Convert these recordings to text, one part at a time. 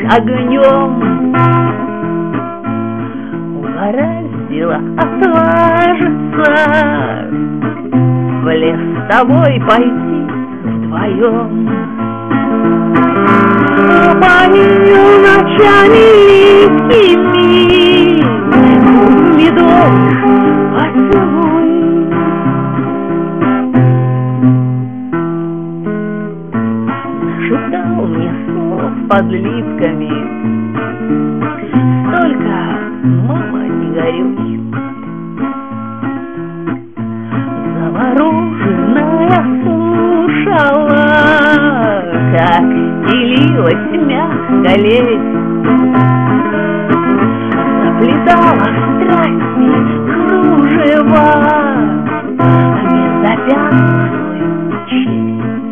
огнем. Угораздило отважиться в лес с тобой пойти вдвоем. Пою ночами липкими медовых поцелуй. Шептал мне слов под липками, столько, мама, не горюй. Завороженная слушала, как стелилась мягко лезь, заплетала страсти кружева безопятную честь.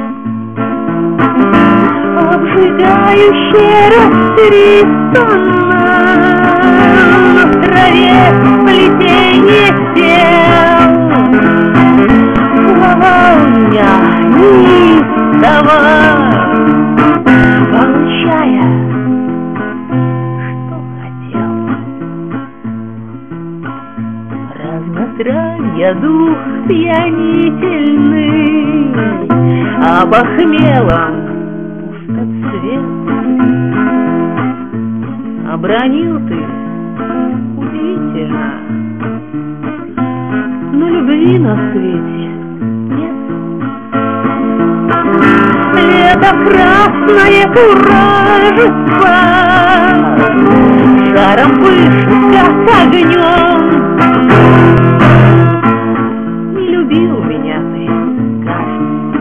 Обжигающее растрепанно в траве плетение тел, слова у меня неистово, получая, что хотел. Разнотравья дух пьянительный, обохмелом пустоцвет. Обронил ты удивительно, но любви на свете нет. Лето красное куражится, жаром пышет, как огнем. Не любил меня ты, кажется,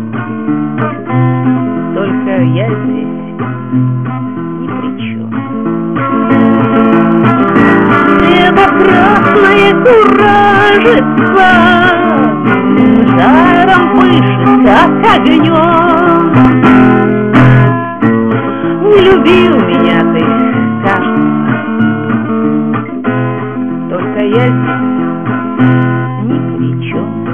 только я здесь ни при чем. Лето красное куражится, жаром пышет, как огнем. Не любил меня ты, кажется, только я здесь ни при чем.